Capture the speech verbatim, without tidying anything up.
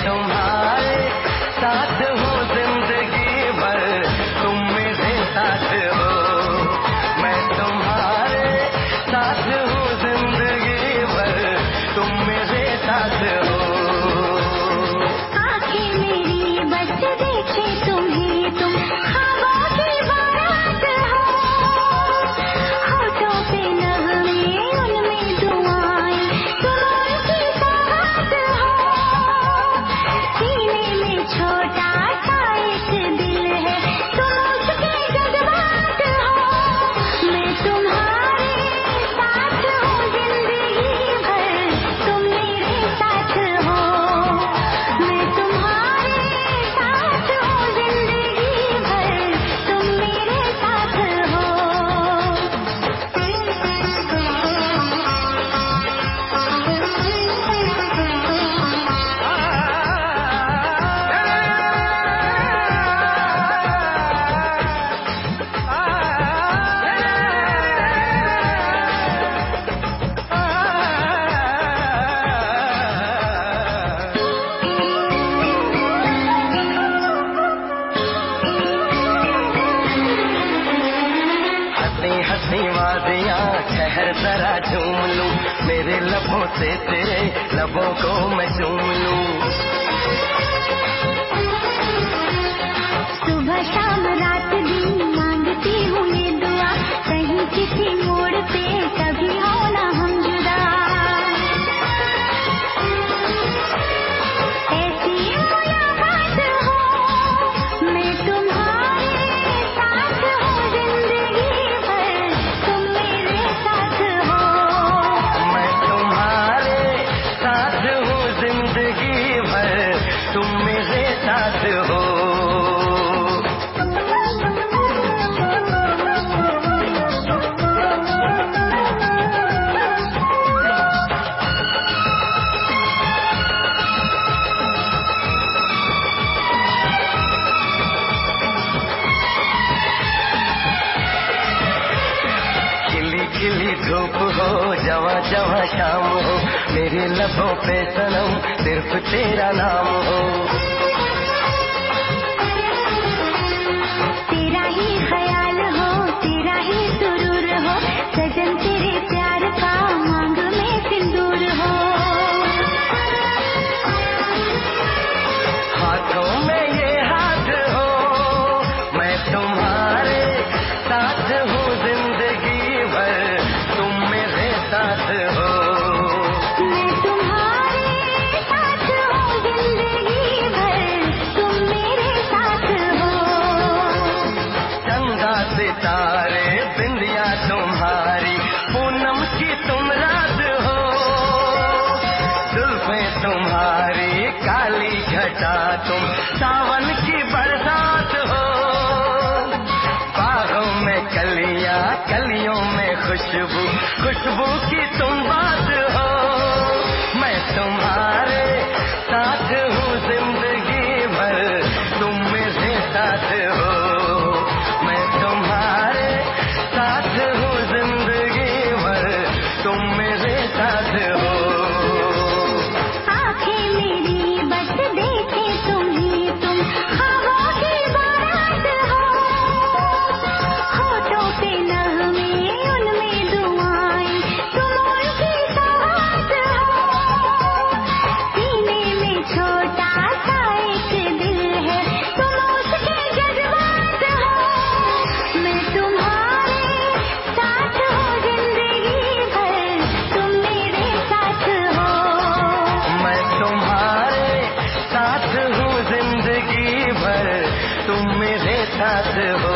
तुम्हारे साथ हूँ जिंदगी भर, तुम मेरे साथ हो। मैं तुम्हारे साथ हूँ जिंदगी भर, तुम मेरे साथ हो। आँखें मेरी बस देखे तुम्हें, तुम ख्वाबों की बारात हो। होठों पे नगमे उनमें दुआएं, तुम उनकी सौगात हो। सीने में छोटा सा एक दिल है, तुम उसके जज्बात हो। मैं तुम्हारे साथ हूँ जिंदगी भर, तुम मेरे साथ हो। मैं तुम्हारे साथ हूँ जिंदगी भर, तुम मेरे साथ हो। हंसी हंसी वादियाँ ठहर जरा झूम लूं, मेरे लबों से तेरे लबों को मैं चूम लूं। सुबह शाम रात दिन मांगती हूँ ये दुआ, कहीं किसी मोड़ पे कभी हो ना हम जुदा। ऐसी मुलाकात हो, मैं तुम्हारे साथ हूँ जिंदगी भर, तुम मेरे साथ हो। मैं तुम्हारे साथ हूँ जिंदगी भर, तुम मेरे साथ हो। खिली खिली धूप हो, जवा जवा शाम हो, मेरे लबों पे सनम सिर्फ तेरा नाम हो। तेरा ही ख्याल हो, तेरा ही सुरूर हो, सजन तेरे प्यार का मांग में सिंदूर हो। हाथों में ये हाथ हो, मैं तुम्हारे साथ हूँ जिंदगी भर, तुम मेरे साथ हो। मैं तुम्हारे साथ हूँ जिंदगी भर, तुम मेरे साथ हो। चंदा सितारे बिंदिया तुम्हारी, पूनम की तुम रात हो। जुल्फें तुम्हारी काली घटा, तुम सावन की बरसात हो। बागों में कलियां, कलियों में खुशबू, खुशबू की तुम बात हो। मैं तुम्हारे साथ हूँ जिंदगी भर, तुम मेरे साथ हो। मैं तुम्हारे साथ हूँ जिंदगी भर, तुम मेरे साथ हो। आँखें मेरी बस देखे तुम्हें, तुम ख्वाबों की बारात हो। होठों पे नगमे उनमें दुआएं, तुम उनकी सौगात हो। सीने में छोटा सा एक दिल है, तुम उसके जज्बात हो। मैं तुम्हारे साथ हूँ जिंदगी भर, तुम मेरे साथ हो। मैं तुम्हारे साथ हूँ जिंदगी भर, तुम मेरे साथ हो।